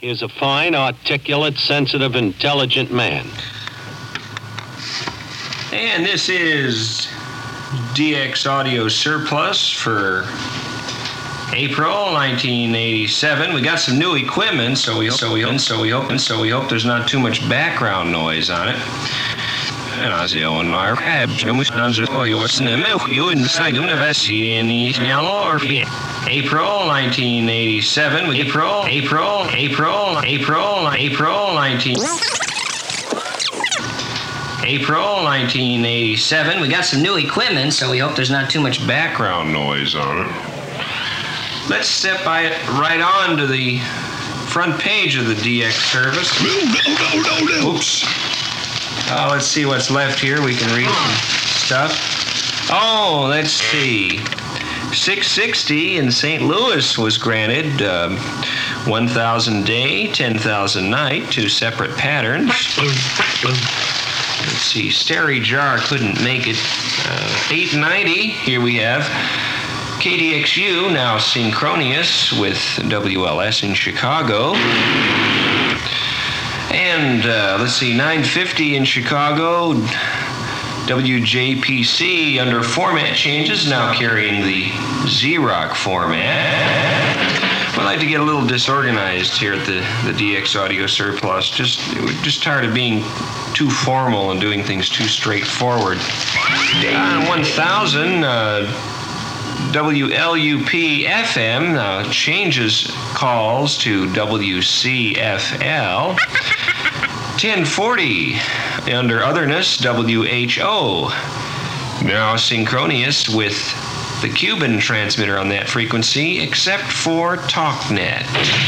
He is a fine, articulate, sensitive, intelligent man. And this is DX Audio Surplus for April 1987. We got some new equipment, so we hope there's not too much background noise on it. And I was on our April 1987. April 1987. We got some new equipment, so we hope there's not too much background noise on it. Let's step right on to the front page of the DX service. Oops. Let's see what's left here. We can read some stuff. Oh, let's see. 660 in St. Louis was granted 1,000 day, 10,000 night, 2 separate patterns. Let's see, Steri Jar couldn't make it. 890, here we have KDXU, now synchronous with WLS in Chicago. And let's see, 950 in Chicago, WJPC under format changes, now carrying the Z-Rock format. I like to get a little disorganized here at the DX Audio Surplus. We're just tired of being too formal and doing things too straightforward. 1000, WLUP FM changes calls to WCFL. 1040 under otherness, WHO. Now synchronous with the Cuban transmitter on that frequency, except for TalkNet.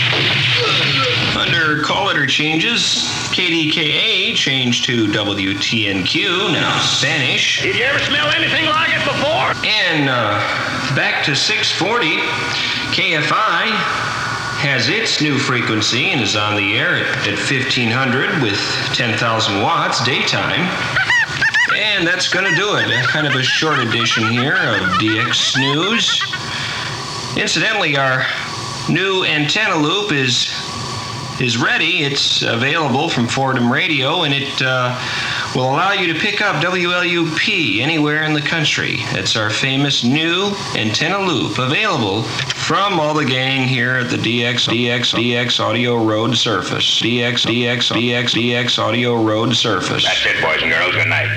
Under call letter changes, KDKA changed to WTNQ, now Spanish. Did you ever smell anything like it before? And back to 640, KFI has its new frequency and is on the air at 1500 with 10,000 watts daytime. And that's going to do it. Kind of a short edition here of DX Snooze. Incidentally, our new antenna loop is ready. It's available from Fordham Radio, and it will allow you to pick up WLUP anywhere in the country. It's our famous new antenna loop, available from all the gang here at the DX Audio Road Surface. DX Audio Road Surface. That's it, boys and girls. Good night.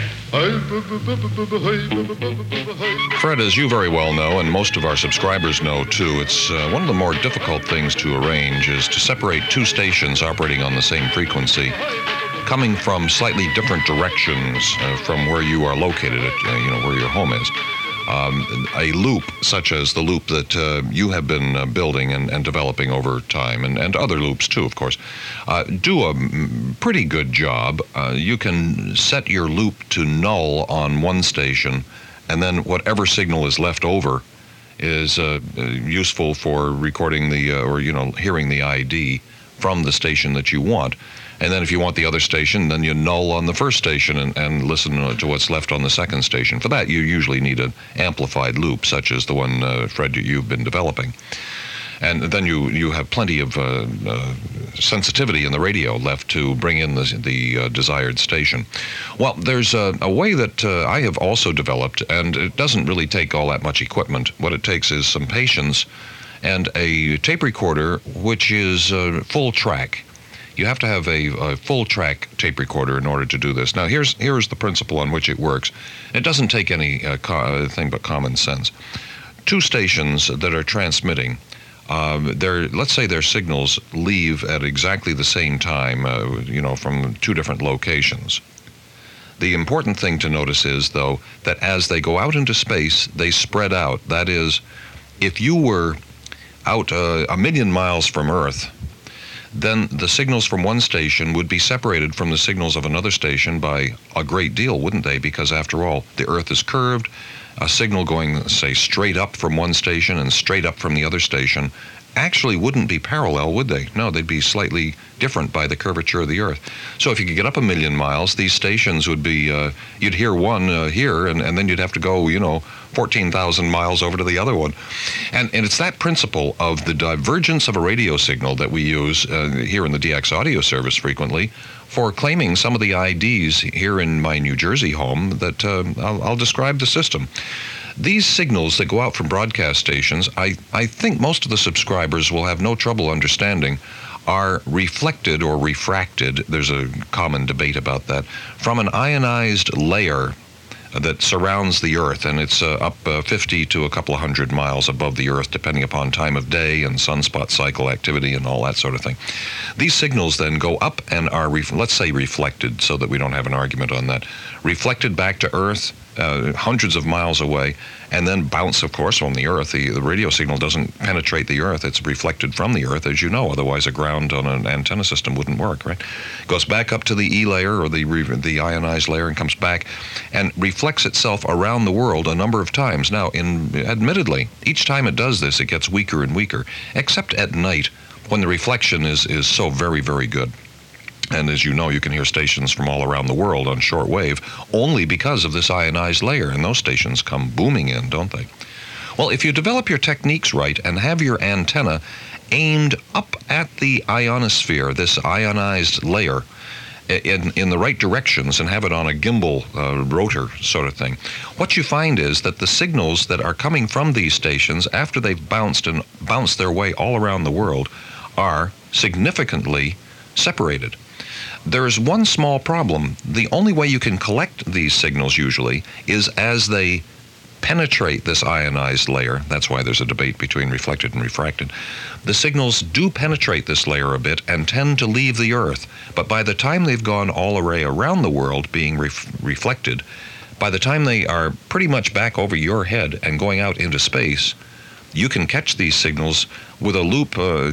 Fred, as you very well know, and most of our subscribers know too, it's one of the more difficult things to arrange is to separate 2 stations operating on the same frequency, coming from slightly different directions from where you are located, where your home is. A loop such as the loop that you have been building and developing over time, and other loops too, of course, do a pretty good job. You can set your loop to null on one station, and then whatever signal is left over is useful for recording hearing the ID from the station that you want. And then if you want the other station, then you null on the first station and listen to what's left on the second station. For that, you usually need an amplified loop, such as the one, Fred, you've been developing. And then you have plenty of sensitivity in the radio left to bring in the desired station. Well, there's a way that I have also developed, and it doesn't really take all that much equipment. What it takes is some patience and a tape recorder, which is full track. You have to have a full-track tape recorder in order to do this. Now, here's the principle on which it works. It doesn't take anything but common sense. 2 stations that are transmitting, let's say their signals leave at exactly the same time, from 2 different locations. The important thing to notice is, though, that as they go out into space, they spread out. That is, if you were out 1,000,000 miles from Earth, then the signals from one station would be separated from the signals of another station by a great deal, wouldn't they? Because after all, the Earth is curved. A signal going, say, straight up from one station and straight up from the other station actually wouldn't be parallel, would they? No, they'd be slightly different by the curvature of the Earth. So if you could get up 1 million miles, these stations would be, you'd hear one here, and then you'd have to go, 14,000 miles over to the other one. And it's that principle of the divergence of a radio signal that we use here in the DX audio service frequently for claiming some of the IDs here in my New Jersey home that I'll describe the system. These signals that go out from broadcast stations, I think most of the subscribers will have no trouble understanding, are reflected or refracted, there's a common debate about that, from an ionized layer that surrounds the Earth, and it's up 50 to a couple of hundred miles above the Earth, depending upon time of day and sunspot cycle activity and all that sort of thing. These signals then go up and are, let's say reflected, so that we don't have an argument on that, reflected back to Earth, hundreds of miles away, and then bounce, of course, on the Earth. The radio signal doesn't penetrate the Earth. It's reflected from the Earth, as you know. Otherwise, a ground on an antenna system wouldn't work, right? Goes back up to the E layer, or the ionized layer, and comes back and reflects itself around the world a number of times. Now, admittedly, each time it does this, it gets weaker and weaker, except at night, when the reflection is so very, very good. And as you know, you can hear stations from all around the world on shortwave only because of this ionized layer, and those stations come booming in, don't they? Well, if you develop your techniques right and have your antenna aimed up at the ionosphere, this ionized layer, in the right directions, and have it on a gimbal rotor sort of thing, what you find is that the signals that are coming from these stations after they've bounced their way all around the world are significantly separated. There's one small problem. The only way you can collect these signals usually is as they penetrate this ionized layer. That's why there's a debate between reflected and refracted. The signals do penetrate this layer a bit and tend to leave the Earth, but by the time they've gone all the way around the world being reflected, by the time they are pretty much back over your head and going out into space, you can catch these signals with a loop,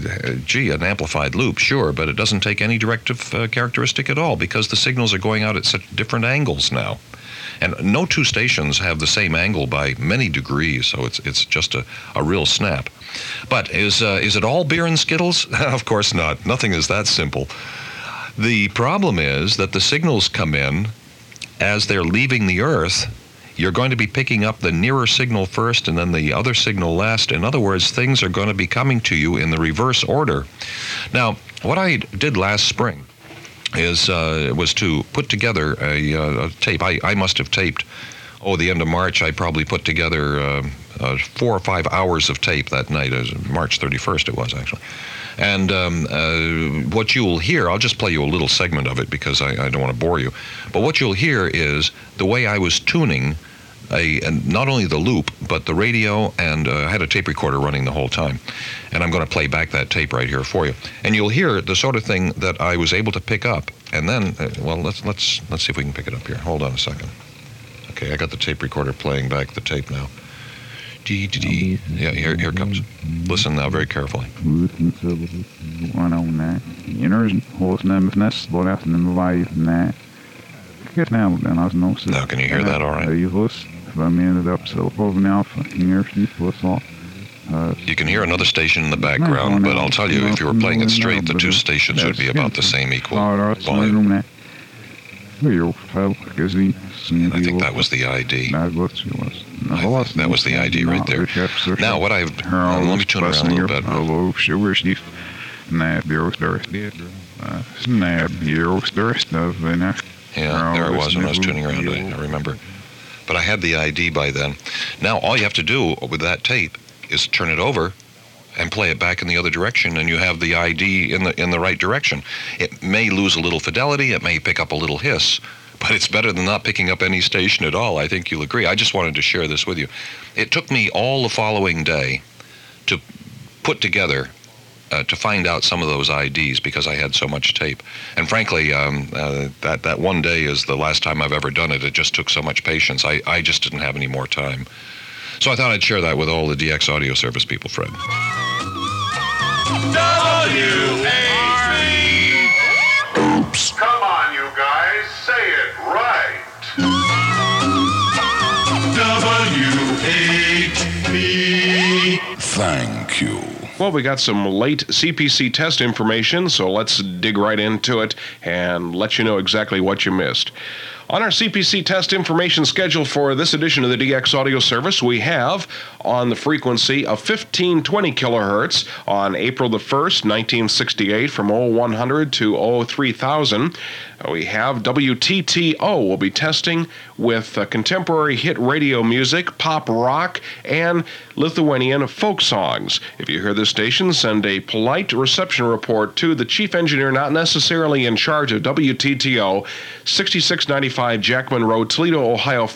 an amplified loop, sure, but it doesn't take any directive characteristic at all, because the signals are going out at such different angles now. And no two stations have the same angle by many degrees, so it's just a real snap. But is it all beer and Skittles? Of course not. Nothing is that simple. The problem is that the signals come in as they're leaving the Earth. You're going to be picking up the nearer signal first and then the other signal last. In other words, things are going to be coming to you in the reverse order. Now, what I did last spring was to put together a tape. I must have taped, the end of March, I probably put together 4 or 5 hours of tape that night. March 31st it was, actually. And what you'll hear, I'll just play you a little segment of it because I don't want to bore you, but what you'll hear is the way I was tuning not only the loop, but the radio, and I had a tape recorder running the whole time. And I'm going to play back that tape right here for you. And you'll hear the sort of thing that I was able to pick up. And then, let's see if we can pick it up here. Hold on a second. Okay, I got the tape recorder playing back the tape now. Yeah, here it comes. Listen now very carefully. Now, can you hear that all right? You can hear another station in the background, but I'll tell you, if you were playing it straight, the two stations would be about the same equal volume. And I think that was the ID. That was the ID right there. Now, what I've... let me turn around a little bit. Yeah, there I was when I was tuning around, I remember. But I had the ID by then. Now, all you have to do with that tape is turn it over and play it back in the other direction, and you have the ID in the right direction. It may lose a little fidelity, it may pick up a little hiss, but it's better than not picking up any station at all. I think you'll agree. I just wanted to share this with you. It took me all the following day to put together, to find out some of those IDs because I had so much tape. And frankly, that one day is the last time I've ever done it. It just took so much patience. I just didn't have any more time. So I thought I'd share that with all the DX audio service people, Fred. Oops. Come on, you guys, say it right. W-H-B. Thank you. Well, we got some late CPC test information, so let's dig right into it and let you know exactly what you missed. On our CPC test information schedule for this edition of the DX Audio Service, we have on the frequency of 1520 kilohertz on April the 1st, 1968 from 0100 to 03000. We have WTTO. We'll be testing with contemporary hit radio music, pop rock, and Lithuanian folk songs. If you hear this station, send a polite reception report to the chief engineer not necessarily in charge of WTTO, 6695 Jackman Road, Toledo, Ohio,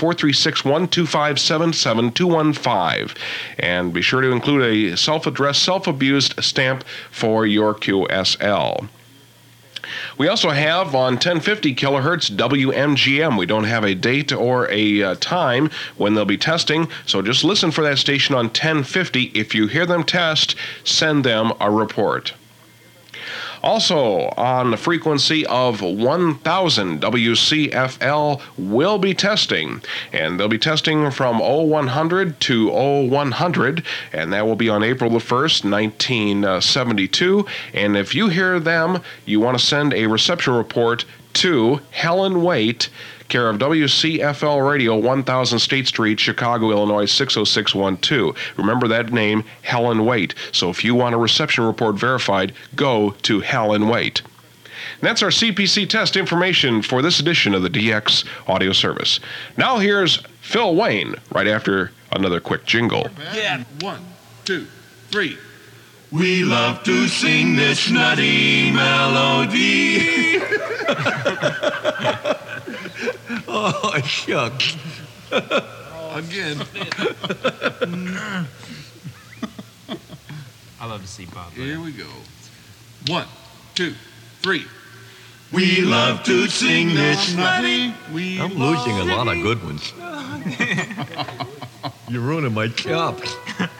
436-125-77215. And be sure to include a self-addressed, self-abused stamp for your QSL. We also have on 1050 kilohertz WMGM. We don't have a date or a time when they'll be testing, so just listen for that station on 1050. If you hear them test, send them a report. Also, on the frequency of 1000, WCFL will be testing, and they'll be testing from 0100 to 0100, and that will be on April the 1st, 1972. And if you hear them, you want to send a reception report to Helen Waite, care of WCFL Radio, 1000 State Street, Chicago, Illinois, 60612. Remember that name, Helen Waite. So if you want a reception report verified, go to Helen Waite. And that's our CPC test information for this edition of the DX Audio Service. Now here's Phil Wayne, right after another quick jingle. Yeah. 1, 2, 3. We love to sing this nutty melody. Oh, shucks. Again. I love to see Bob. Here we go. 1, 2, 3. We love to sing this nutty. I'm losing a lot of good ones. You're ruining my chops.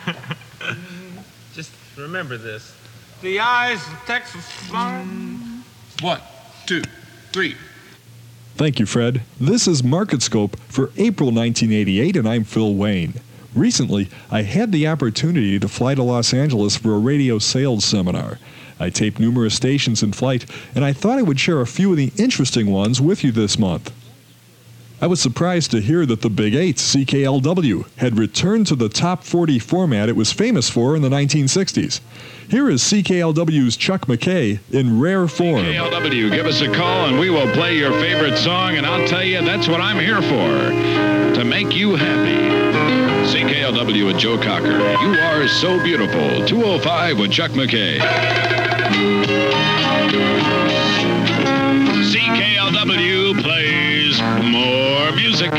Just remember this. The eyes of Texas sun. 1, 2, 3. Thank you, Fred. This is Market Scope for April 1988, and I'm Phil Wayne. Recently, I had the opportunity to fly to Los Angeles for a radio sales seminar. I taped numerous stations in flight, and I thought I would share a few of the interesting ones with you this month. I was surprised to hear that the Big 8, CKLW, had returned to the top 40 format it was famous for in the 1960s. Here is CKLW's Chuck McKay in rare form. CKLW, give us a call and we will play your favorite song, and I'll tell you that's what I'm here for, to make you happy. CKLW with Joe Cocker. You are so beautiful. 205 with Chuck McKay. CKLW plays more music.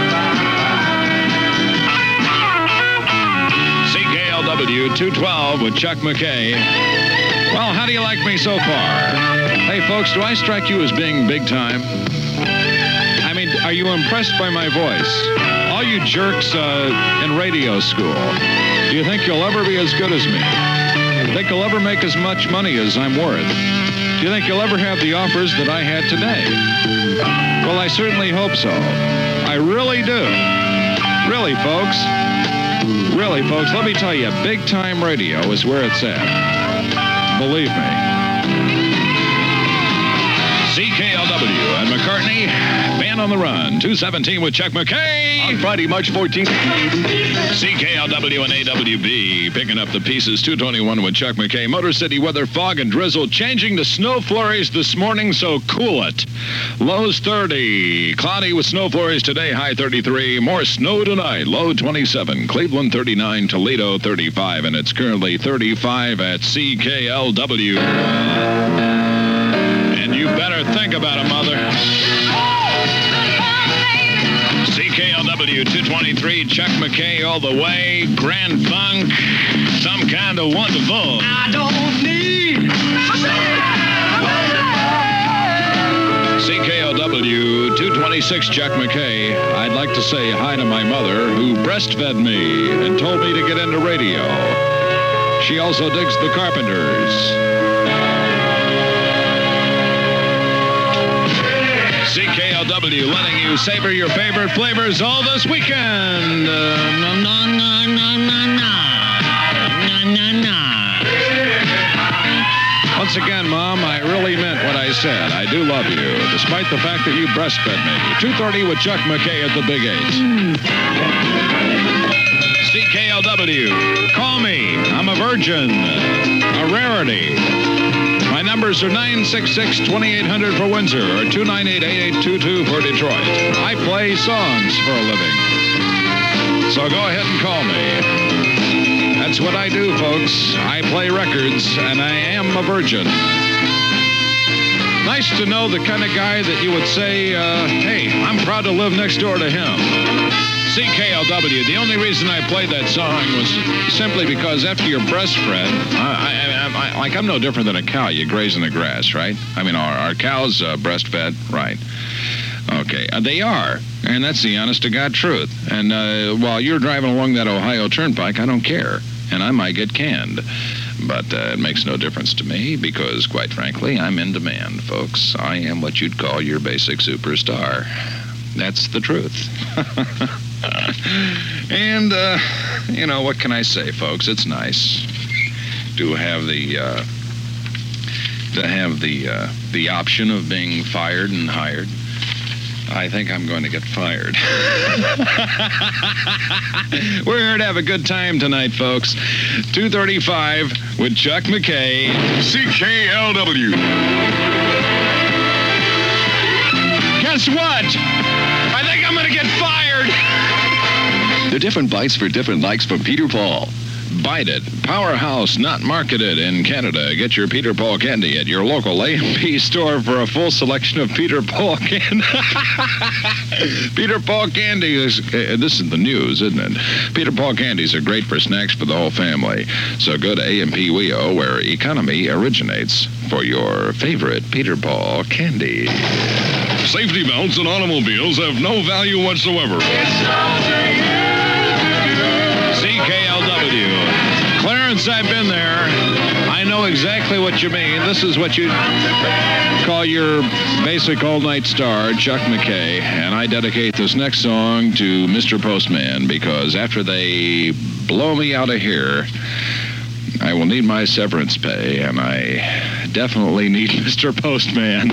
CKLW 212 with Chuck McKay. Well, how do you like me so far? Hey, folks, do I strike you as being big time? I mean, are you impressed by my voice? All you jerks in radio school, do you think you'll ever be as good as me? Do you think you'll ever make as much money as I'm worth? Do you think you'll ever have the offers that I had today? Well, I certainly hope so. I really do. Really, folks. Really, folks, let me tell you, big-time radio is where it's at. Believe me. CKLW and McCartney, Band on the Run, 217 with Chuck McKay. On Friday, March 14th. CKLW and AWB, picking up the pieces, 221 with Chuck McKay. Motor City weather, fog and drizzle, changing to snow flurries this morning, so cool it. Lows 30. Cloudy with snow flurries today, high 33. More snow tonight, low 27. Cleveland 39, Toledo 35, and it's currently 35 at CKLW. And you better think about it, mother. CKLW 223, Chuck McKay all the way. Grand Funk, some kind of wonderful. I don't need CKLW 226, Chuck McKay. I'd like to say hi to my mother, who breastfed me and told me to get into radio. She also digs the Carpenters. CKLW letting you savor your favorite flavors all this weekend. I said, I do love you, despite the fact that you breastfed me. 2:30 with Chuck McKay at the Big 8. CKLW. Call me. I'm a virgin. A rarity. My numbers are 966-2800 for Windsor or 298-8822 for Detroit. I play songs for a living. So go ahead and call me. That's what I do, folks. I play records, and I am a virgin. Nice to know the kind of guy that you would say, hey, I'm proud to live next door to him. CKLW. The only reason I played that song was simply because after you're breastfed, I'm no different than a cow. You graze in the grass, right? I mean, are cows breastfed? Right. Okay. They are. And that's the honest-to-God truth. And while you're driving along that Ohio Turnpike, I don't care. And I might get canned. But it makes no difference to me because, quite frankly, I'm in demand, folks. I am what you'd call your basic superstar. That's the truth. And, you know, what can I say, folks? It's nice to have the option of being fired and hired. I think I'm going to get fired. We're here to have a good time tonight, folks. 2:35 with Chuck McKay. CKLW. Guess what? I think I'm going to get fired. The different bites for different likes from Peter Paul. Bite it. Powerhouse, not marketed in Canada. Get your Peter Paul candy at your local A&P store for a full selection of Peter Paul candy. Peter Paul candy is, this is the news, isn't it? Peter Paul candies are great for snacks for the whole family. So go to A&P WEO, where economy originates, for your favorite Peter Paul candy. Safety belts in automobiles have no value whatsoever. CKLW. Clarence, I've been there. I know exactly what you mean. This is what you call your basic all-night star, Chuck McKay. And I dedicate this next song to Mr. Postman because after they blow me out of here, I will need my severance pay, and I definitely need Mr. Postman.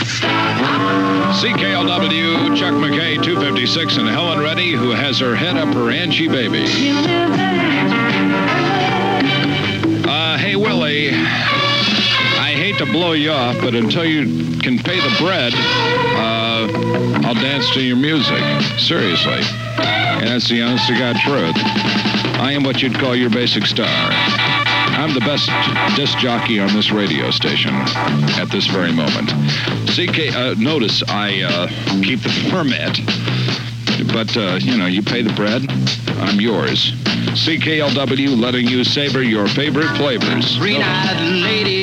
CKLW, Chuck McKay, 256, and Helen Reddy, who has her head up her Angie baby. Hey, Willie, I hate to blow you off, but until you can pay the bread, I'll dance to your music. Seriously. And that's the honest-to-God truth. I am what you'd call your basic star. I'm the best disc jockey on this radio station at this very moment. Notice I keep the format, but, you pay the bread, I'm yours. CKLW letting you savor your favorite flavors. Green-eyed lady.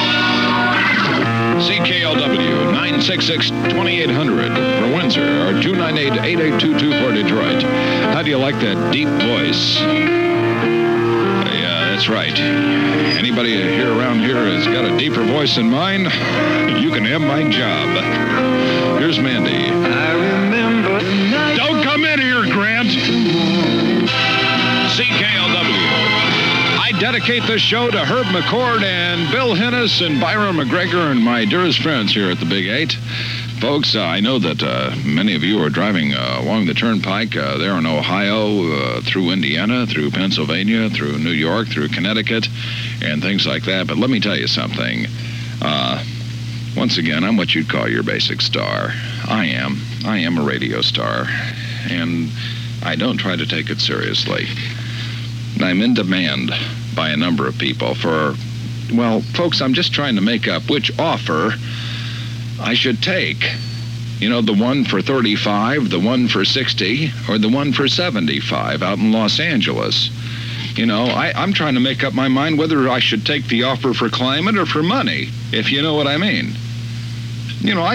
CKLW, 966-2800 for Windsor, or 298-8822 for Detroit. How do you like that deep voice? That's right. Anybody here around here has got a deeper voice than mine, you can have my job. Here's Mandy. I remember the night. Don't come in here, Grant. CKLW. I dedicate this show to Herb McCord and Bill Hennis and Byron McGregor and my dearest friends here at the Big 8. Folks, I know that many of you are driving along the Turnpike there in Ohio, through Indiana, through Pennsylvania, through New York, through Connecticut, and things like that. But let me tell you something. Once again, I'm what you'd call your basic star. I am a radio star, and I don't try to take it seriously. I'm in demand by a number of people for, well, folks, I'm just trying to make up which offer I should take. You know, the one for 35, the one for 60, or the one for 75 out in Los Angeles. You know, I'm trying to make up my mind whether I should take the offer for climate or for money, if you know what I mean. You know,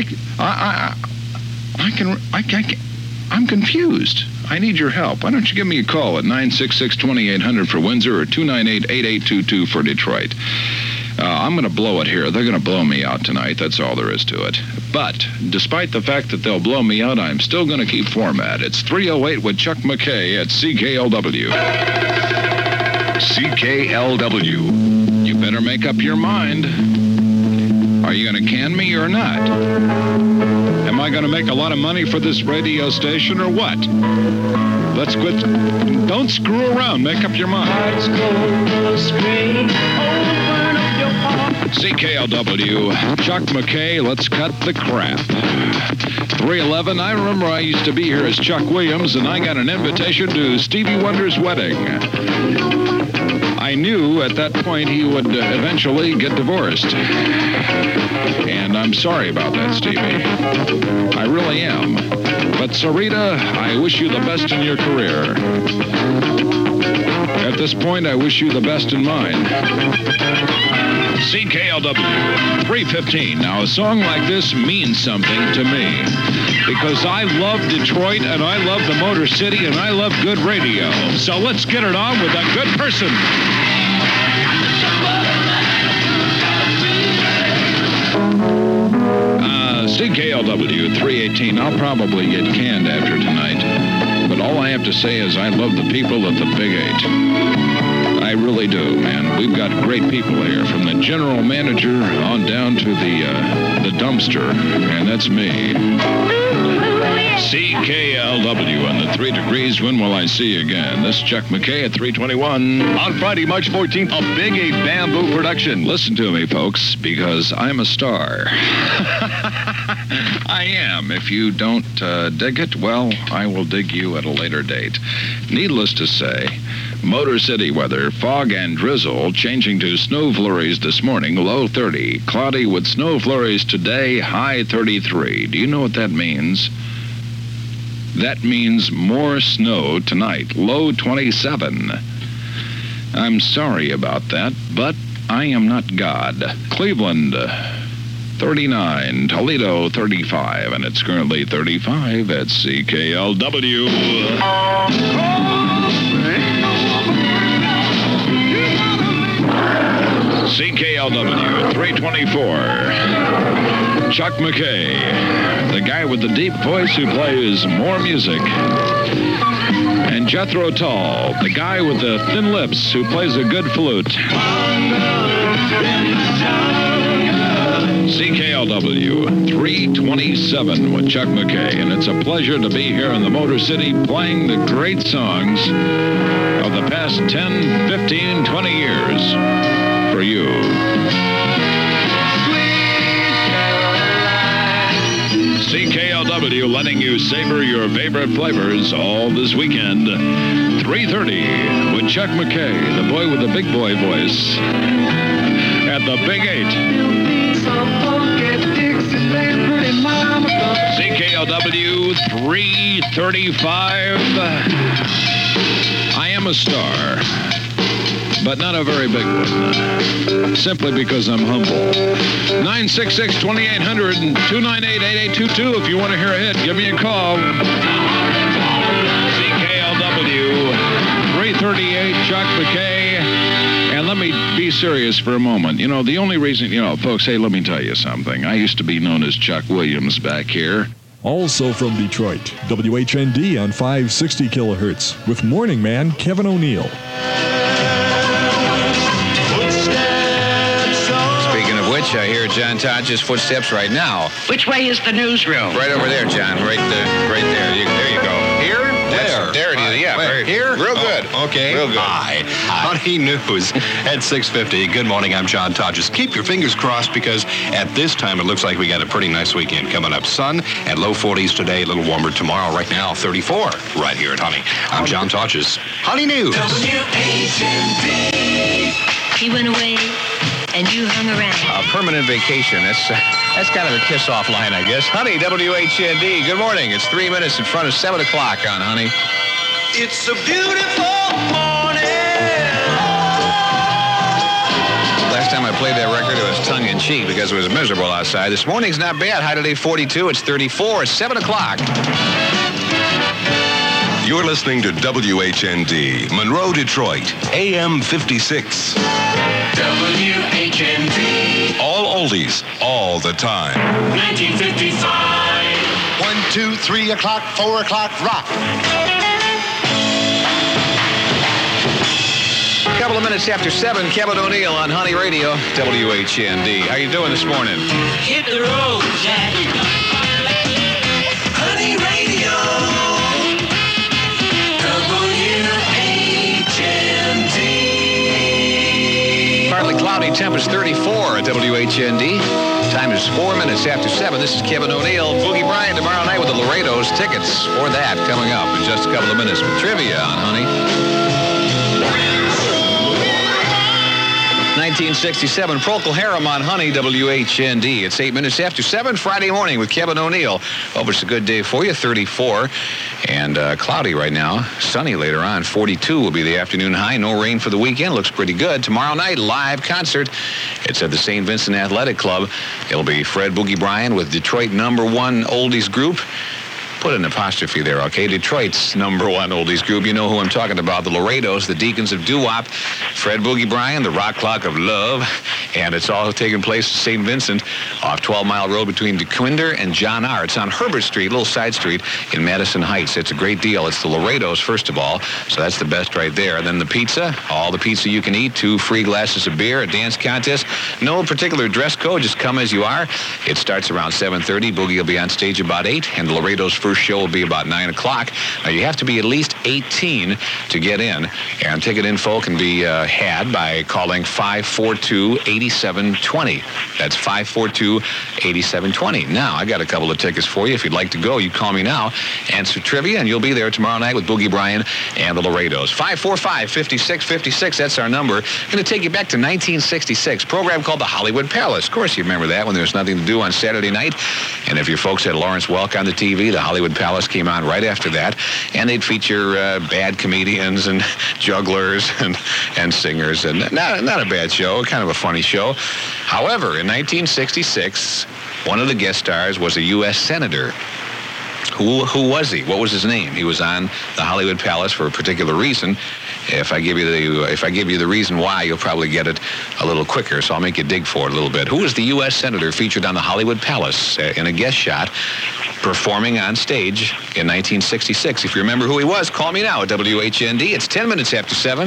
I'm confused. I need your help. Why don't you give me a call at 966-2800 for Windsor or 298-8822 for Detroit. I'm going to blow it here. They're going to blow me out tonight. That's all there is to it. But despite the fact that they'll blow me out, I'm still going to keep format. It's 308 with Chuck McKay at CKLW. CKLW. You better make up your mind. Are you going to can me or not? Am I going to make a lot of money for this radio station or what? Let's quit. Don't screw around. Make up your mind. CKLW, Chuck McKay, let's cut the crap. 311, I remember I used to be here as Chuck Williams, and I got an invitation to Stevie Wonder's wedding. I knew at that point he would eventually get divorced. And I'm sorry about that, Stevie. I really am. But Sarita, I wish you the best in your career. At this point, I wish you the best in mine. CKLW, 315. Now, a song like this means something to me because I love Detroit and I love the Motor City and I love good radio. So let's get it on with a good person. CKLW, 318. I'll probably get canned after tonight. But all I have to say is I love the people at the Big 8. I really do, man. We've got great people here, from the general manager on down to the dumpster, and that's me. CKLW and the 3 degrees. When will I see you again? This is Chuck McKay at 321. On Friday, March 14th, a Big 8 Bamboo production. Listen to me, folks, because I'm a star. I am. If you don't dig it, well, I will dig you at a later date. Needless to say, Motor City weather, fog and drizzle, changing to snow flurries this morning, low 30. Cloudy with snow flurries today, high 33. Do you know what that means? That means more snow tonight, low 27. I'm sorry about that, but I am not God. Cleveland, 39. Toledo, 35. And it's currently 35 at CKLW. CKLW, 324. Chuck McKay, the guy with the deep voice who plays more music. And Jethro Tull, the guy with the thin lips who plays a good flute. CKLW, 327 with Chuck McKay. And it's a pleasure to be here in the Motor City playing the great songs of the past 10, 15, 20 years for you. CKLW letting you savor your favorite flavors all this weekend. 3:30 with Chuck McKay, the boy with the big boy voice, at the Big 8. CKLW 335. I am a star, but not a very big one, simply because I'm humble. 966-2800 and 298-8822 if you want to hear a hit. Give me a call. CKLW, 338, Chuck McKay. And let me be serious for a moment. You know, the only reason, folks, hey, let me tell you something. I used to be known as Chuck Williams back here. Also from Detroit, WHND on 560 kilohertz with morning man Kevin O'Neill. I hear John Todge's footsteps right now. Which way is the newsroom? Right over there, John. Right there. There you go. Here? There it is. Yeah. Where? Here? Real good. Okay. Real good. Hi. Honey News at 6:50. Good morning. I'm John Todges. Keep your fingers crossed because at this time it looks like we got a pretty nice weekend coming up. Sun at low 40s today, a little warmer tomorrow. Right now, 34 right here at Honey. I'm John Todges. Honey News. WHND. He went away. And you hung around. A permanent vacation. That's kind of a kiss-off line, I guess. Honey, WHND. Good morning. It's 3 minutes in front of 7 o'clock on Honey. It's a beautiful morning. Last time I played that record, it was tongue-in-cheek because it was miserable outside. This morning's not bad. High today, 42. It's 34. It's 7 o'clock. You're listening to WHND, Monroe, Detroit, AM 56. WHND. All oldies, all the time. 1955. 1, 2, 3 o'clock, 4 o'clock, rock. A couple of minutes after 7, Kevin O'Neill on Honey Radio, WHND. How you doing this morning? Hit the road, Jack. Honey Radio. WHND. Partly cloudy, temp is 34 at WHND. Time is 4 minutes after 7. This is Kevin O'Neill. Boogie Bryan tomorrow night with the Laredos. Tickets for that coming up in just a couple of minutes with trivia on Honey. 1967, Procol Harum on Honey, WHND. It's 8 minutes after 7, Friday morning with Kevin O'Neill. Hope it's a good day for you, 34. And cloudy right now. Sunny later on, 42 will be the afternoon high. No rain for the weekend. Looks pretty good. Tomorrow night, live concert. It's at the St. Vincent Athletic Club. It'll be Fred Boogie Bryan with Detroit #1 oldies group. Put an apostrophe there, okay? Detroit's #1 oldies group. You know who I'm talking about. The Laredos, the Deacons of Doo-Wop, Fred Boogie Bryan, the Rock Clock of Love. And it's all taking place at St. Vincent off 12 Mile Road between DeQuinder and John R. It's on Herbert Street, little side street in Madison Heights. It's a great deal. It's the Laredos, first of all. So that's the best right there. And then the pizza, all the pizza you can eat, 2 free glasses of beer, a dance contest. No particular dress code, just come as you are. It starts around 7:30. Boogie will be on stage about 8, and the Laredos' first show will be about 9 o'clock. Now, you have to be at least 18 to get in, and ticket info can be had by calling 542-8720. That's 542-8720. Now, I got a couple of tickets for you. If you'd like to go, you call me now, answer trivia, and you'll be there tomorrow night with Boogie Bryan and the Laredos. 545-5656, that's our number. I'm going to take you back to 1966, program called the Hollywood Palace. Of course, you remember that when there was nothing to do on Saturday night. And if your folks had Lawrence Welk on the TV, the Hollywood Palace came on right after that, and they'd feature bad comedians and jugglers and singers, and not a bad show, kind of a funny show. However, in 1966, one of the guest stars was a U.S. Senator. Who was he? What was his name? He was on the Hollywood Palace for a particular reason. If I give you the reason why, you'll probably get it a little quicker, so I'll make you dig for it a little bit. Who was the U.S. Senator featured on the Hollywood Palace in a guest shot performing on stage in 1966? If you remember who he was, call me now at WHND. It's 10 minutes after 7.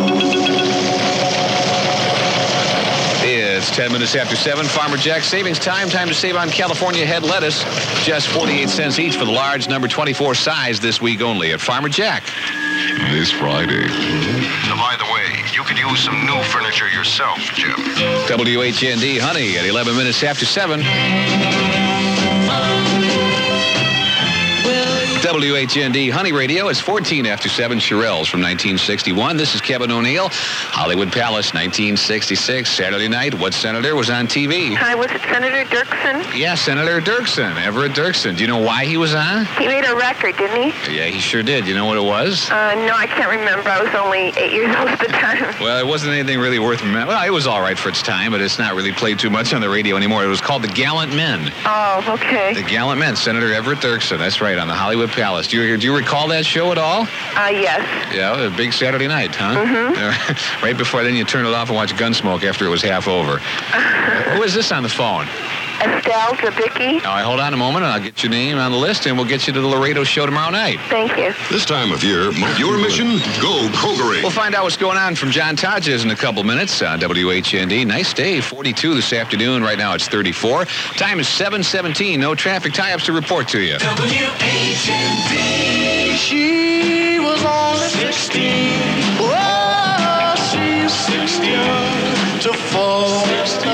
It's 10 minutes after 7. Farmer Jack savings time. Time to save on California head lettuce. Just 48 cents each for the large number 24 size this week only at Farmer Jack. This Friday. Now, by the way, you could use some new furniture yourself, Jim. WHND Honey at 11 minutes after 7. WHND Honey Radio is 14 after 7. Shirelles from 1961. This is Kevin O'Neill. Hollywood Palace, 1966. Saturday night. What senator was on TV? Hi, was it Senator Dirksen? Yeah, Senator Dirksen. Everett Dirksen. Do you know why he was on? He made a record, didn't he? Yeah, he sure did. You know what it was? No, I can't remember. I was only 8 years old at the time. Well, it wasn't anything really worth remembering. Well, it was all right for its time, but it's not really played too much on the radio anymore. It was called The Gallant Men. Oh, okay. The Gallant Men. Senator Everett Dirksen. That's right, on the Hollywood Palace. Do you recall that show at all? Yes. Yeah, a big Saturday night, huh? Mm-hmm. Right before then, you turn it off and watch Gunsmoke after it was half over. Who is this on the phone? Estelle Zabicki. All right, hold on a moment, and I'll get your name on the list, and we'll get you to the Laredo show tomorrow night. Thank you. This time of year, your mission, go Kogerate. We'll find out what's going on from John Todges in a couple minutes on WHND. Nice day, 42 this afternoon. Right now it's 34. Time is 7:17. No traffic tie-ups to report to you. WHND. She was only 16. Oh, she's 16 to 4.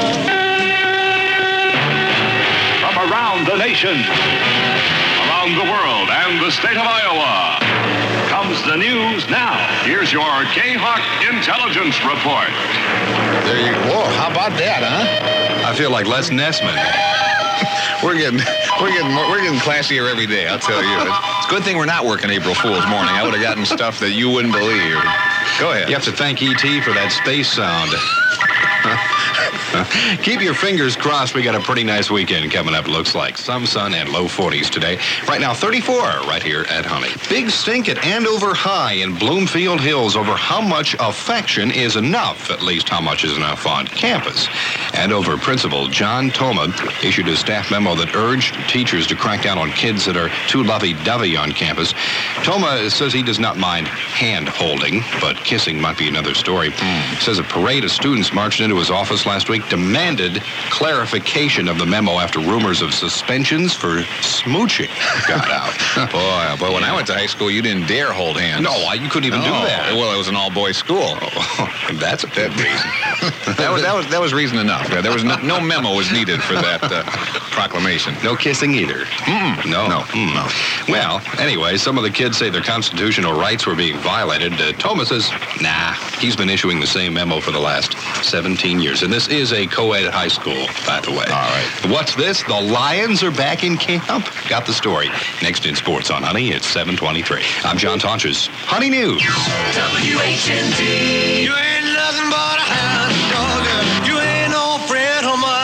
Around the nation, around the world, and the state of Iowa comes the news now. Here's your K-Hawk Intelligence Report. There you go. Whoa, how about that, huh? I feel like Les Nessman. We're getting classier every day, I'll tell you. It's a good thing we're not working April Fool's morning. I would have gotten stuff that you wouldn't believe. Go ahead. You have to thank E.T. for that space sound. Keep your fingers crossed. We got a pretty nice weekend coming up, looks like. Some sun and low 40s today. Right now, 34 right here at Honey. Big stink at Andover High in Bloomfield Hills over how much affection is enough, at least how much is enough on campus. Andover Principal John Toma issued a staff memo that urged teachers to crack down on kids that are too lovey-dovey on campus. Toma says he does not mind hand-holding, but kissing might be another story. Says a parade of students marched into his office last week, demanded clarification of the memo after rumors of suspensions for smooching got out. Boy, when I went to high school, you didn't dare hold hands. No, you couldn't even do that. Well, it was an all-boys school. That's a bad reason. that was reason enough. Yeah, there was no memo was needed for that proclamation. No kissing either. No. Well, anyway, some of the kids say their constitutional rights were being violated. Thomas says, nah, he's been issuing the same memo for the last 17 years. And this is a co-ed high school, by the way. All right. What's this? The Lions are back in camp? Got the story. Next in sports on Honey, it's 7:23. I'm John Tonches. Honey News. WHND. You ain't nothing but a hound dog. You ain't no friend of mine.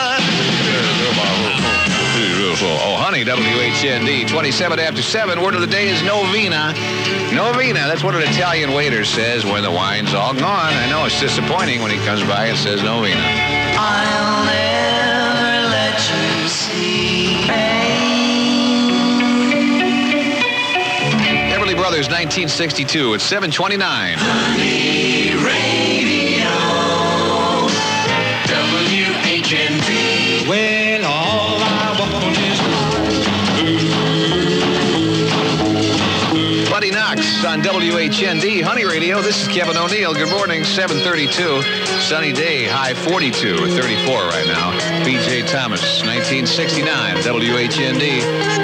Oh, Honey, WHND, 27 after 7. Word of the day is novena. Novena, that's what an Italian waiter says when the wine's all gone. I know it's disappointing when he comes by and says novena. I'll never let you see Everly Brothers, 1962. It's 7:29. Honey Radio. WHND. Well, all I want is Buddy Knox on WHND, Honey Radio. This is Kevin O'Neill. Good morning, 7:32. Sunny day, high 42 at 34 right now. B.J. Thomas, 1969, WHND.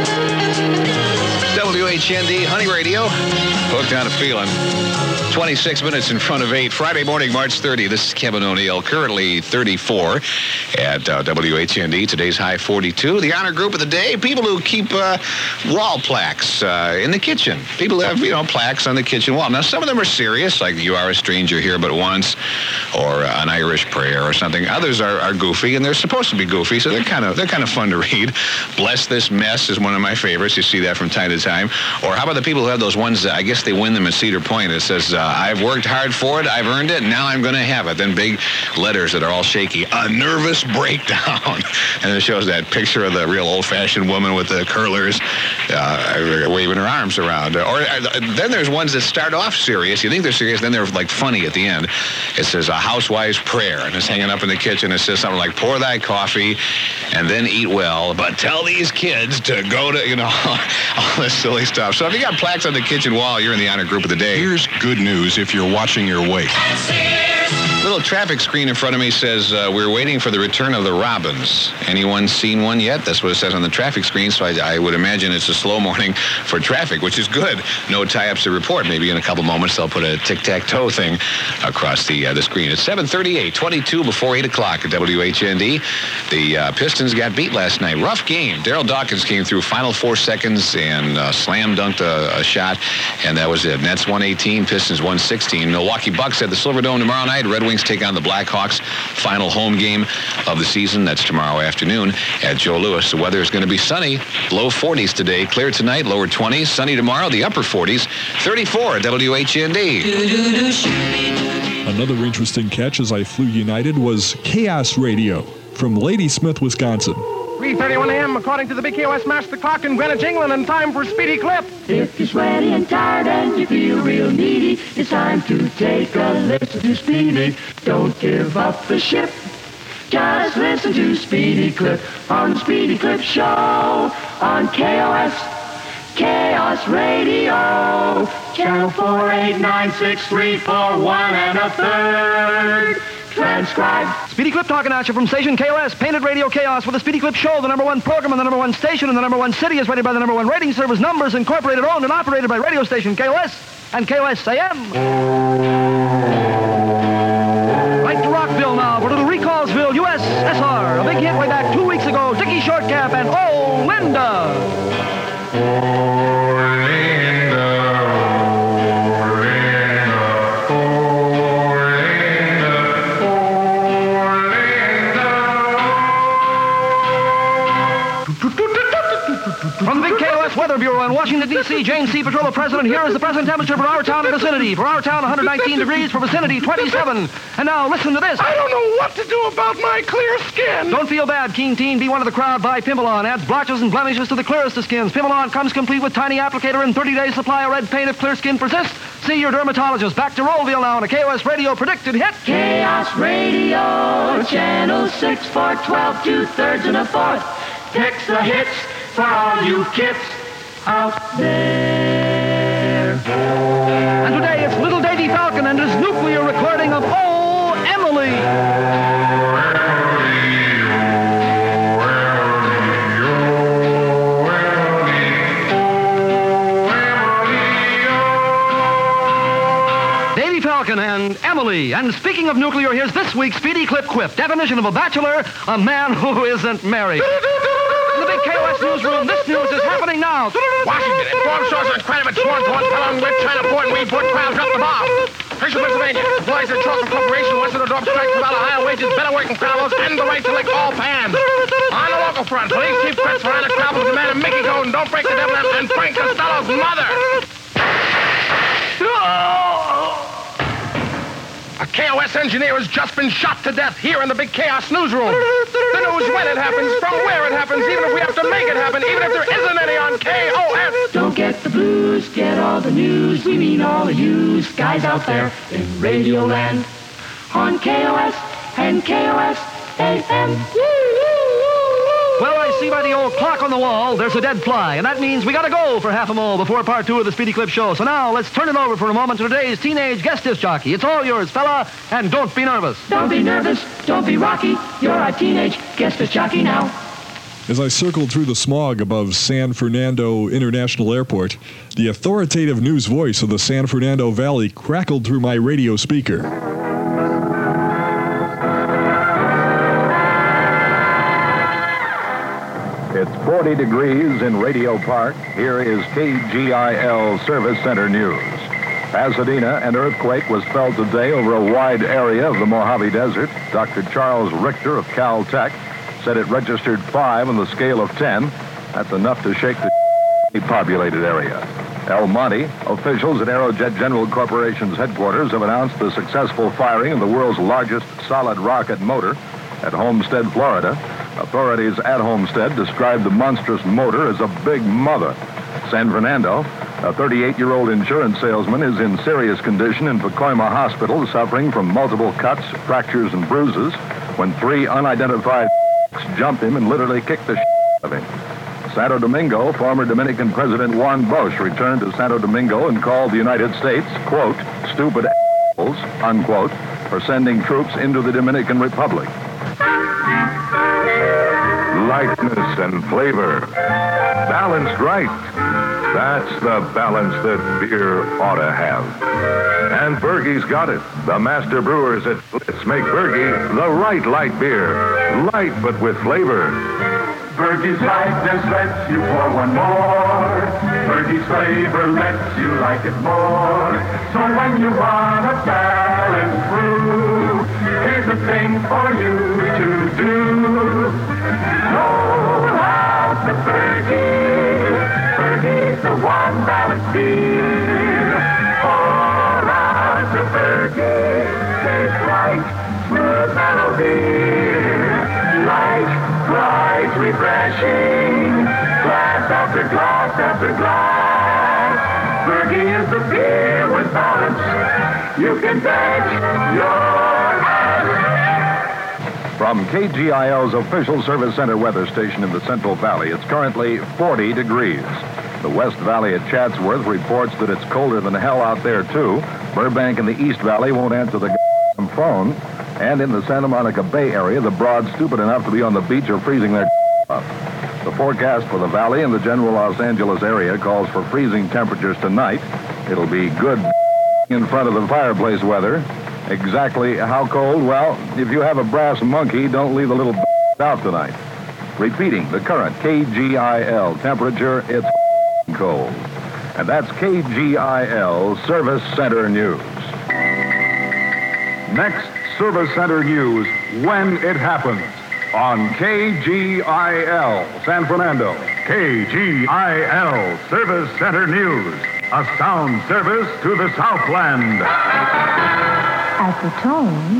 WHND, Honey Radio. Hooked on a feeling. 26 minutes in front of 8. Friday morning, March 30. This is Kevin O'Neill. Currently 34 at WHND. Today's high 42. The honor group of the day, people who keep wall plaques in the kitchen. People have, plaques on the kitchen wall. Now, some of them are serious, like You Are a Stranger Here But Once, or An Irish Prayer or something. Others are goofy, and they're supposed to be goofy, so they're kind of fun to read. Bless This Mess is one of my favorites. You see that from time to time. Or how about the people who have those ones, I guess they win them at Cedar Point. It says, I've worked hard for it, I've earned it, now I'm going to have it. Then big letters that are all shaky. A nervous breakdown. And it shows that picture of the real old-fashioned woman with the curlers waving her arms around. Or then there's ones that start off serious. You think they're serious, then they're like funny at the end. It says, A Housewife's Prayer. And it's hanging up in the kitchen. It says something like, pour thy coffee and then eat well, but tell these kids to go to, all this silly stuff. So if you got plaques on the kitchen wall, you're in the honor group of the day. Here's good news if you're watching your weight. Little traffic screen in front of me says, we're waiting for the return of the Robins. Anyone seen one yet? That's what it says on the traffic screen, so I would imagine it's a slow morning for traffic, which is good. No tie-ups to report. Maybe in a couple moments they'll put a tic-tac-toe thing across the screen. It's 7:38, 22 before 8 o'clock at WHND. The Pistons got beat last night. Rough game. Daryl Dawkins came through final 4 seconds and slam dunked a shot, and that was it. Nets 118, Pistons 116. Milwaukee Bucks at the Silverdome tomorrow night. Red Wings take on the Blackhawks. Final home game of the season. That's tomorrow afternoon at Joe Louis. The weather is going to be sunny. Low 40s today. Clear tonight. Lower 20s. Sunny tomorrow. The upper 40s. 34 at WHND. Another interesting catch as I flew United was Chaos Radio from Ladysmith, Wisconsin. 3:31 a.m. according to the Big KOS Master Clock in Greenwich, England, and time for Speedy Clip. If you're sweaty and tired and you feel real needy, it's time to take a listen to Speedy. Don't give up the ship. Just listen to Speedy Clip on the Speedy Clip Show on KOS Radio. Channel 4896341 1/3. Transcribed. Speedy Clip talking at you from station KOS, Painted Radio Chaos, with the Speedy Clip Show, the #1 program and the #1 station in the #1 city, is rated by the #1 rating service, Numbers Incorporated, owned and operated by radio station KOS and KOS AM. Right to Rockville now for Little Recallsville, USSR. A big hit way back 2 weeks ago, Dickie Shortcap and Oh, Linda. Weather Bureau in Washington, D.C., James C. Petrola, President. Here is the present temperature for our town and vicinity. For our town, 119 degrees. For vicinity, 27. And now, listen to this. I don't know what to do about my clear skin. Don't feel bad, Keen Teen. Be one of the crowd. Buy Pimbalon. Adds blotches and blemishes to the clearest of skins. Pimbalon comes complete with tiny applicator and 30-day supply of red paint if clear skin persists. See your dermatologist. Back to Rollville now on a KOS Radio predicted hit. Chaos Radio, Channel 6 for 12 2/3 and a 4th. Picks the hits for all you kids out there. And today it's Little Davy Falcon and his nuclear recording of Oh, Emily. Davy Falcon and Emily. And speaking of nuclear, here's this week's Speedy Clip Quip. Definition of a bachelor, a man who isn't married. In the big KOS newsroom, this news is happening now. Washington, informed source on crime at sworn to one felon with China Port and Weedport crowds up the bomb. Hershey, Pennsylvania. Employees at Charleston Corporation, Western Adorp strikes about higher wages, better working crowds, and the right to lick all pans. On the local front, police chief Chris Verona crowds demand a Mickey Code and don't break the devil and Frank Costello's mother. A KOS engineer has just been shot to death here in the big Chaos newsroom. The news when it happens, from where it happens, even if we have to make it happen, even if there isn't any on KOS. Don't get the blues, get all the news. We mean all of you guys out there in Radioland. On KOS and KOS AM. Well, I see by the old clock on the wall, there's a dead fly, and that means we gotta go for half a mole before part 2 of the Speedy Clip show. So now, let's turn it over for a moment to today's teenage guest disc jockey. It's all yours, fella, and don't be nervous. Don't be nervous, don't be rocky. You're our teenage guest disc jockey now. As I circled through the smog above San Fernando International Airport, the authoritative news voice of the San Fernando Valley crackled through my radio speaker. It's 40 degrees in Radio Park. Here is KGIL Service Center News. Pasadena, an earthquake was felt today over a wide area of the Mojave Desert. Dr. Charles Richter of Caltech said it registered 5 on the scale of 10. That's enough to shake the populated area. El Monte, officials at Aerojet General Corporation's headquarters have announced the successful firing of the world's largest solid rocket motor at Homestead, Florida. Authorities at Homestead described the monstrous motor as a big mother. San Fernando, a 38-year-old insurance salesman, is in serious condition in Pacoima Hospital, suffering from multiple cuts, fractures, and bruises when 3 unidentified jumped him and literally kicked the out of him. Santo Domingo, former Dominican President Juan Bosch returned to Santo Domingo and called the United States, quote, stupid assholes, unquote, for sending troops into the Dominican Republic. Lightness and flavor. Balanced right. That's the balance that beer ought to have. And Bergey's got it. The master brewers at Let's Make Bergey the right light beer. Light but with flavor. Bergey's lightness lets you pour one more. Bergey's flavor lets you like it more. So when you want a balanced brew, here's a thing for you to do. Go out to Bergey. Bergey's the one balanced beer. Pour out to Bergey. Tastes like smooth melody. Light, bright, refreshing. Glass after glass after glass. Bergey is the beer with balance. You can bet your ass. From KGIL's official service center weather station in the Central Valley, it's currently 40 degrees. The West Valley at Chatsworth reports that it's colder than hell out there, too. Burbank and the East Valley won't answer the phone. And in the Santa Monica Bay area, the broads stupid enough to be on the beach are freezing their up. The forecast for the valley and the general Los Angeles area calls for freezing temperatures tonight. It'll be good in front of the fireplace weather. Exactly how cold? Well, if you have a brass monkey, don't leave the little out tonight. Repeating the current KGIL temperature, it's cold. And that's KGIL Service Center News. Next, Service Center News, when it happens. on KGIL San Fernando. KGIL Service Center News. A sound service to the Southland. At the tone,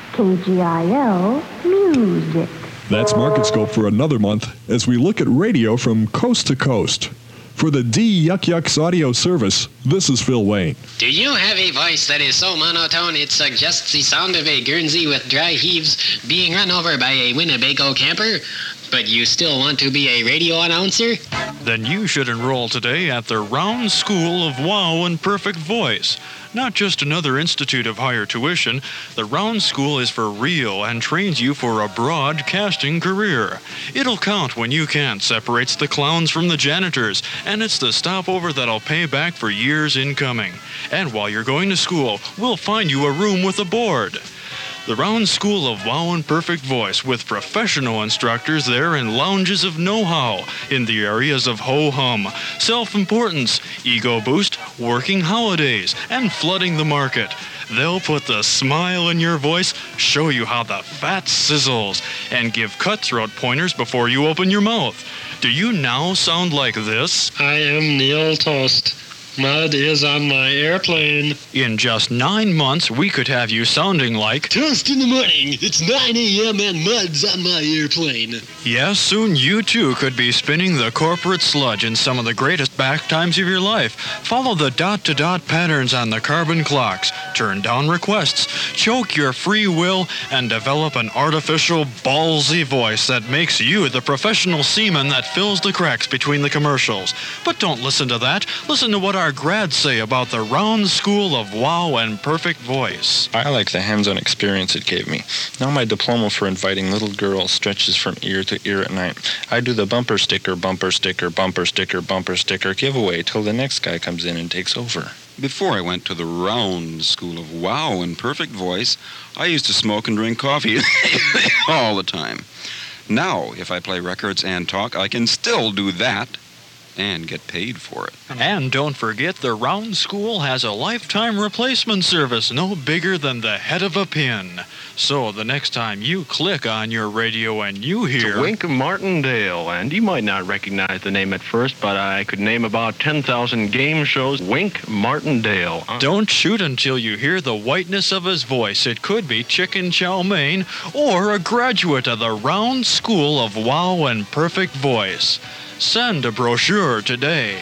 KGIL Music. That's MarketScope for another month as we look at radio from coast to coast. For the D Yuck Yucks audio service, this is Phil Wayne. Do you have a voice that is so monotone it suggests the sound of a Guernsey with dry heaves being run over by a Winnebago camper, but you still want to be a radio announcer? Then you should enroll today at the Round School of Wow and Perfect Voice. Not just another institute of higher tuition, the Round School is for real and trains you for a broadcasting career. It'll count when you can, separates the clowns from the janitors, and it's the stopover that'll pay back for years in coming. And while you're going to school, we'll find you a room with a board. The Round School of Wow and Perfect Voice, with professional instructors there and lounges of know-how in the areas of ho-hum, self-importance, ego boost, working holidays, and flooding the market. They'll put the smile in your voice, show you how the fat sizzles, and give cutthroat pointers before you open your mouth. Do you now sound like this? I am Neil Toast. Mud is on my airplane. In just 9 months, we could have you sounding like... Toast in the morning. It's 9 a.m. and mud's on my airplane. Yes, soon you too could be spinning the corporate sludge in some of the greatest back times of your life. Follow the dot-to-dot patterns on the carbon clocks. Turn down requests. Choke your free will and develop an artificial, ballsy voice that makes you the professional seaman that fills the cracks between the commercials. But don't listen to that. Listen to what our grads say about the Round School of Wow and Perfect Voice. I like the hands-on experience it gave me. Now my diploma for inviting little girls stretches from ear to ear at night. I do the bumper sticker, bumper sticker, bumper sticker, bumper sticker giveaway till the next guy comes in and takes over. Before I went to the Round School of Wow and Perfect Voice, I used to smoke and drink coffee all the time. Now, if I play records and talk, I can still do that and get paid for it. And don't forget, the Round School has a lifetime replacement service no bigger than the head of a pin. So the next time you click on your radio and you hear... It's Wink Martindale, and you might not recognize the name at first, but I could name about 10,000 game shows. Wink Martindale. Don't shoot until you hear the whiteness of his voice. It could be Chicken Chow Mein or a graduate of the Round School of Wow and Perfect Voice. Send a brochure today.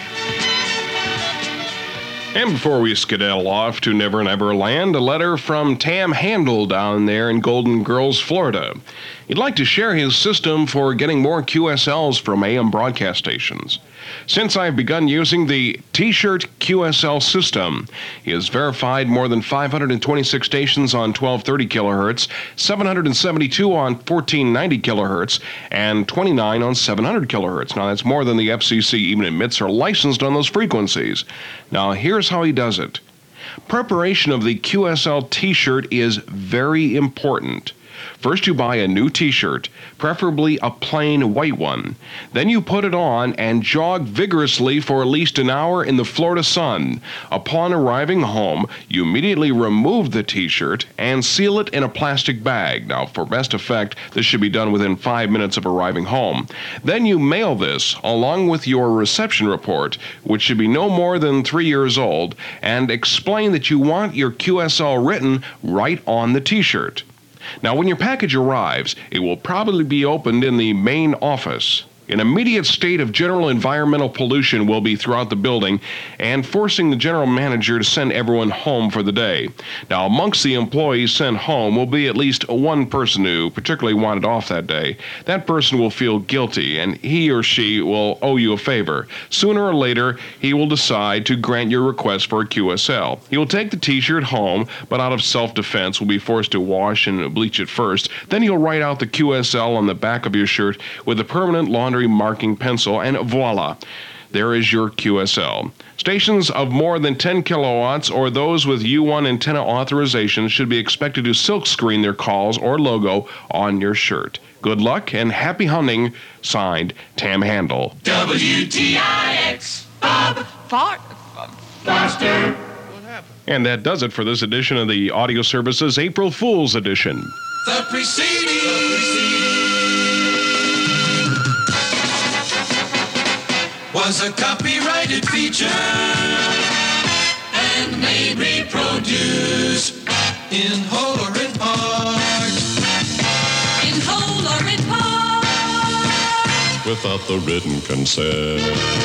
And before we skedaddle off to Never Never Land, a letter from Tam Handel down there in Golden Girls, Florida. He'd like to share his system for getting more QSLs from AM broadcast stations. Since I've begun using the T-shirt QSL system, he has verified more than 526 stations on 1230 kilohertz, 772 on 1490 kilohertz, and 29 on 700 kilohertz. Now, that's more than the FCC even admits are licensed on those frequencies. Now, here's how he does it. Preparation of the QSL T-shirt is very important. First, you buy a new T-shirt, preferably a plain white one. Then you put it on and jog vigorously for at least an hour in the Florida sun. Upon arriving home, you immediately remove the T-shirt and seal it in a plastic bag. Now, for best effect, this should be done within 5 minutes of arriving home. Then you mail this along with your reception report, which should be no more than 3 years old, and explain that you want your QSL written right on the T-shirt. Now, when your package arrives, it will probably be opened in the main office. An immediate state of general environmental pollution will be throughout the building and forcing the general manager to send everyone home for the day. Now, amongst the employees sent home will be at least one person who particularly wanted off that day. That person will feel guilty, and he or she will owe you a favor. Sooner or later, he will decide to grant your request for a QSL. He will take the T-shirt home, but out of self-defense will be forced to wash and bleach it first. Then he'll write out the QSL on the back of your shirt with a permanent laundry marking pencil, and voila, there is your QSL. Stations of more than 10 kilowatts or those with U1 antenna authorization should be expected to silkscreen their calls or logo on your shirt. Good luck and happy hunting. Signed, Tam Handel. WTIX, Bob Foster. And that does it for this edition of the Audio Services April Fool's Edition. The preceding was a copyrighted feature and may reproduce in whole or in part. In whole or in part. Without the written consent.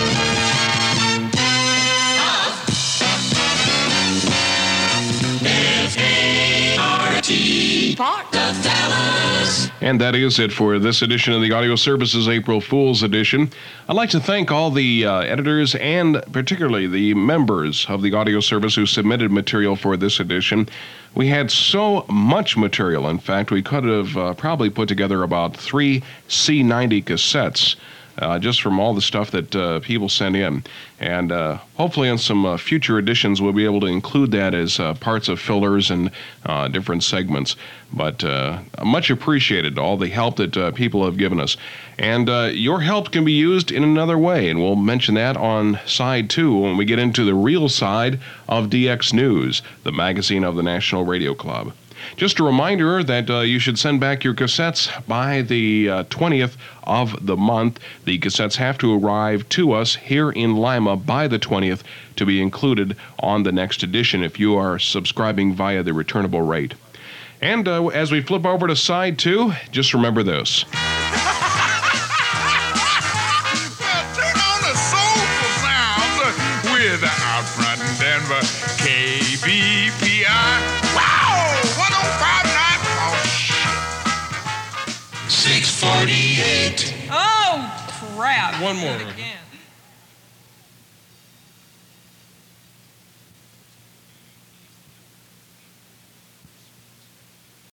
F-A-R-T, part of Dallas. And that is it for this edition of the Audio Services April Fool's Edition. I'd like to thank all the editors and particularly the members of the Audio Service who submitted material for this edition. We had so much material, in fact, we could have probably put together about 3 C90 cassettes. Just from all the stuff that people sent in. And hopefully on some future editions we'll be able to include that as parts of fillers and different segments. But much appreciated, all the help that people have given us. And your help can be used in another way, and we'll mention that on side 2 when we get into the real side of DX News, the magazine of the National Radio Club. Just a reminder that you should send back your cassettes by the 20th of the month. The cassettes have to arrive to us here in Lima by the 20th to be included on the next edition if you are subscribing via the returnable rate. And as we flip over to side 2, just remember this. Turn on the soulful sounds with Out Front in Denver, KBPI. Wow! 648. Oh, crap. One more. Again.